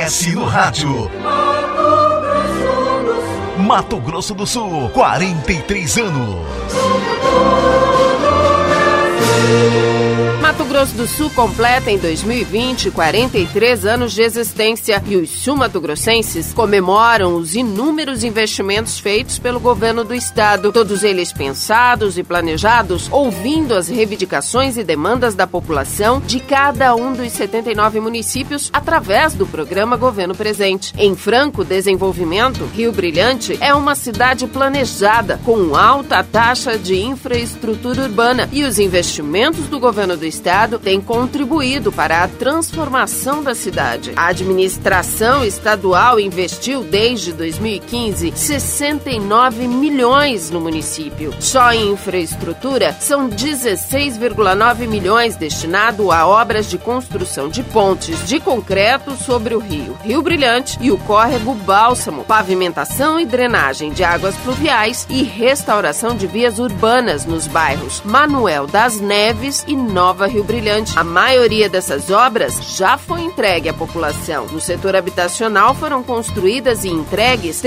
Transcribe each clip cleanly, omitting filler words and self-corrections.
MS no rádio. Mato Grosso do Sul, 43 anos. Mato Grosso do Sul completa em 2020 43 anos de existência e os sul-mato-grossenses comemoram os inúmeros investimentos feitos pelo governo do estado, todos eles pensados e planejados, ouvindo as reivindicações e demandas da população de cada um dos 79 municípios através do programa Governo Presente. Em franco desenvolvimento, Rio Brilhante é uma cidade planejada com alta taxa de infraestrutura urbana e os investimentos do governo do estado têm contribuído para a transformação da cidade. A administração estadual investiu desde 2015 69 milhões no município. Só em infraestrutura são 16,9 milhões destinados a obras de construção de pontes de concreto sobre o Rio Brilhante e o córrego Bálsamo, pavimentação e drenagem de águas pluviais e restauração de vias urbanas nos bairros Manuel das Neves e Nova Rio Brilhante. A maioria dessas obras já foi entregue à população. No setor habitacional foram construídas e entregues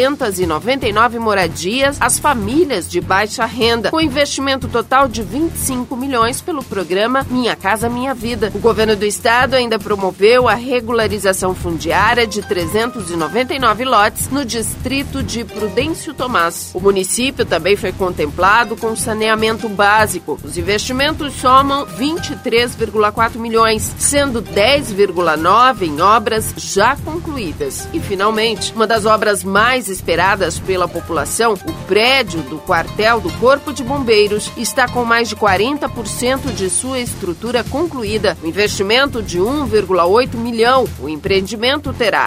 399 moradias às famílias de baixa renda, com investimento total de 25 milhões pelo programa Minha Casa Minha Vida. O governo do estado ainda promoveu a regularização fundiária de 399 lotes no distrito de Prudêncio Tomás. O município também foi contemplado com saneamento básico. Os investimentos somam 23,4 milhões, sendo 10,9 em obras já concluídas. E, finalmente, uma das obras mais esperadas pela população, o prédio do quartel do Corpo de Bombeiros, está com mais de 40% de sua estrutura concluída. O investimento de 1,8 milhão. O empreendimento terá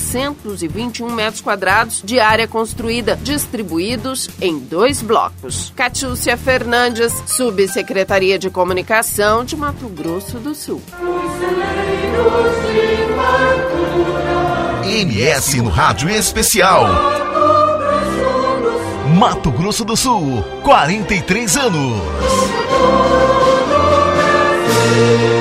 721 metros quadrados de área construída, distribuídos em 2 blocos. Catiúcia Fernandes, Subsecretaria de Comunicação de Mato Grosso do Sul. MS no rádio especial. Mato Grosso do Sul, 43 anos.